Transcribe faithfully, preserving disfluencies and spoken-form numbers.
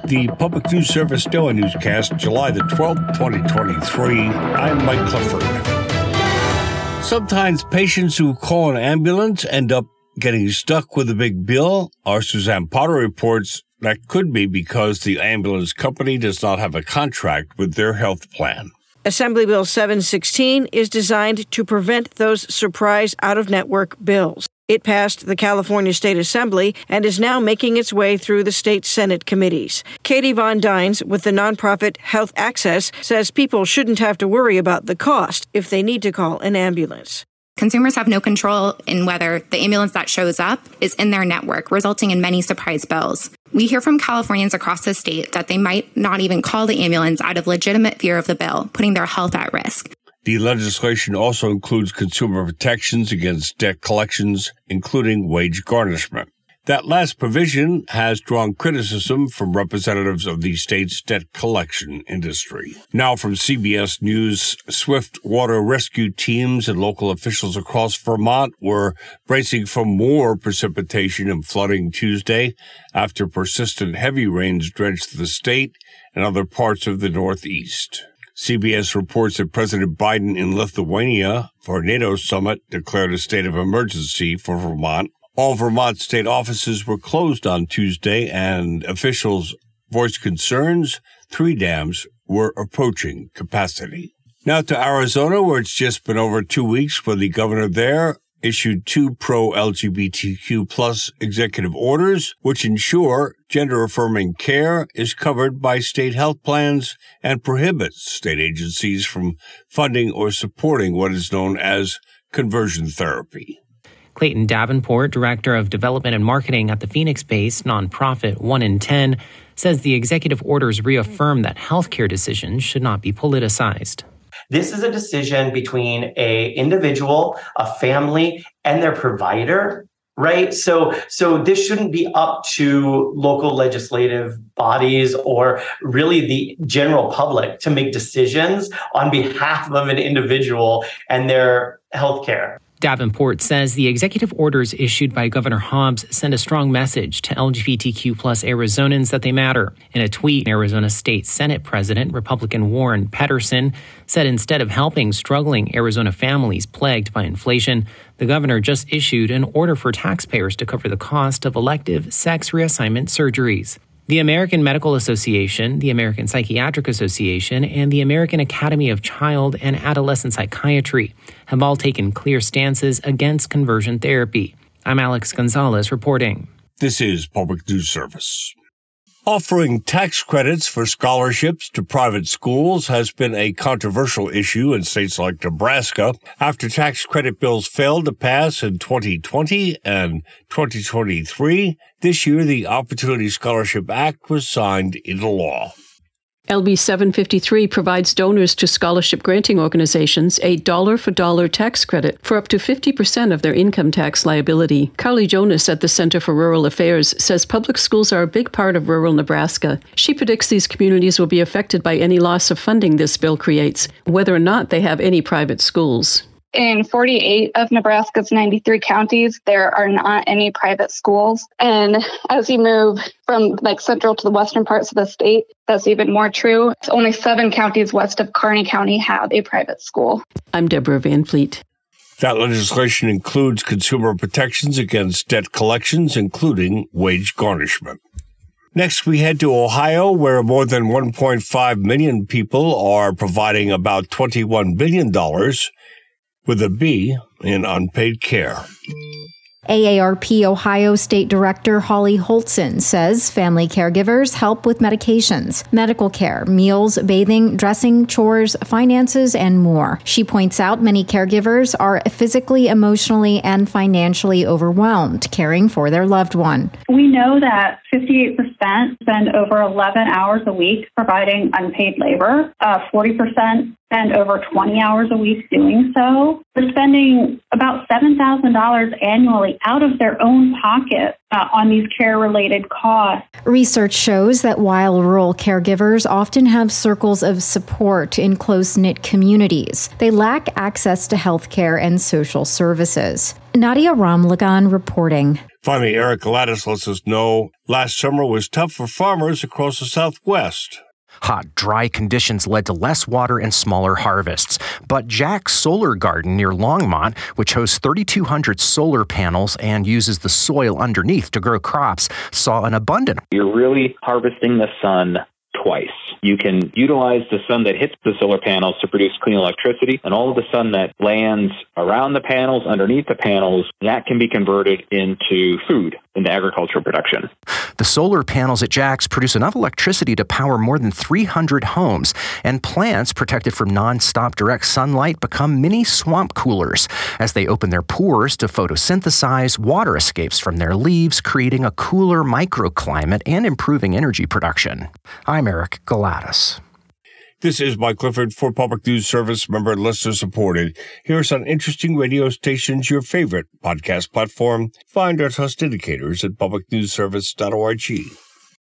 The Public News Service Daily Newscast, July the twelfth, twenty twenty-three. I'm Mike Clifford. Sometimes patients who call an ambulance end up getting stuck with a big bill. Our Suzanne Potter reports that could be because the ambulance company does not have a contract with their health plan. Assembly Bill seven sixteen is designed to prevent those surprise out-of-network bills. It passed the California State Assembly and is now making its way through the state Senate committees. Katie Von Dines with the nonprofit Health Access says people shouldn't have to worry about the cost if they need to call an ambulance. Consumers have no control in whether the ambulance that shows up is in their network, resulting in many surprise bills. We hear from Californians across the state that they might not even call the ambulance out of legitimate fear of the bill, putting their health at risk. The legislation also includes consumer protections against debt collections, including wage garnishment. That last provision has drawn criticism from representatives of the state's debt collection industry. Now from C B S News, swift water rescue teams and local officials across Vermont were bracing for more precipitation and flooding Tuesday after persistent heavy rains drenched the state and other parts of the Northeast. C B S reports that President Biden in Lithuania for a NATO summit declared a state of emergency for Vermont. All Vermont state offices were closed on Tuesday, and officials voiced concerns three dams were approaching capacity. Now to Arizona, where it's just been over two weeks where the governor there issued two pro-L G B T Q plus executive orders, which ensure gender-affirming care is covered by state health plans and prohibits state agencies from funding or supporting what is known as conversion therapy. Clayton Davenport, Director of Development and Marketing at the Phoenix-based nonprofit one in ten, says the executive orders reaffirm that healthcare decisions should not be politicized. This is a decision between a individual, a family, and their provider, right? So, so this shouldn't be up to local legislative bodies or really the general public to make decisions on behalf of an individual and their healthcare. Davenport says the executive orders issued by Governor Hobbs send a strong message to L G B T Q plus Arizonans that they matter. In a tweet, Arizona State Senate President, Republican Warren Pedersen, said instead of helping struggling Arizona families plagued by inflation, the governor just issued an order for taxpayers to cover the cost of elective sex reassignment surgeries. The American Medical Association, the American Psychiatric Association, and the American Academy of Child and Adolescent Psychiatry have all taken clear stances against conversion therapy. I'm Alex Gonzalez reporting. This is Public News Service. Offering tax credits for scholarships to private schools has been a controversial issue in states like Nebraska after tax credit bills failed to pass in twenty twenty and twenty twenty-three. This year, the Opportunity Scholarship Act was signed into law. L B seven fifty-three provides donors to scholarship granting organizations a dollar-for-dollar tax credit for up to fifty percent of their income tax liability. Carly Jonas at the Center for Rural Affairs says public schools are a big part of rural Nebraska. She predicts these communities will be affected by any loss of funding this bill creates, whether or not they have any private schools. In forty-eight of Nebraska's ninety-three counties, there are not any private schools. And as you move from like central to the western parts of the state, that's even more true. It's only seven counties west of Kearney County have a private school. I'm Deborah Van Fleet. That legislation includes consumer protections against debt collections, including wage garnishment. Next, we head to Ohio, where more than one point five million people are providing about twenty-one billion dollars with a B in unpaid care. A A R P Ohio State Director Holly Holtzen says family caregivers help with medications, medical care, meals, bathing, dressing, chores, finances, and more. She points out many caregivers are physically, emotionally, and financially overwhelmed caring for their loved one. We know that fifty-eight percent spend over eleven hours a week providing unpaid labor, uh, forty percent spend over twenty hours a week doing so. They're spending about seven thousand dollars annually out of their own pocket uh, on these care-related costs. Research shows that while rural caregivers often have circles of support in close-knit communities, they lack access to health care and social services. Nadia Ramlagan reporting. Finally, Eric Gladys lets us know last summer was tough for farmers across the Southwest. Hot, dry conditions led to less water and smaller harvests. But Jack's Solar Garden near Longmont, which hosts thirty-two hundred solar panels and uses the soil underneath to grow crops, saw an abundance. You're really harvesting the sun twice. You can utilize the sun that hits the solar panels to produce clean electricity, and all of the sun that lands around the panels, underneath the panels, that can be converted into food, into agricultural production. The solar panels at Jack's produce enough electricity to power more than three hundred homes, and plants protected from non-stop direct sunlight become mini swamp coolers. As they open their pores to photosynthesize, water escapes from their leaves, creating a cooler microclimate and improving energy production. I'm Eric Galatas. This is Mike Clifford for Public News Service, member and listener supported. Here's on interesting radio stations, your favorite podcast platform. Find our trust indicators at public news service dot org.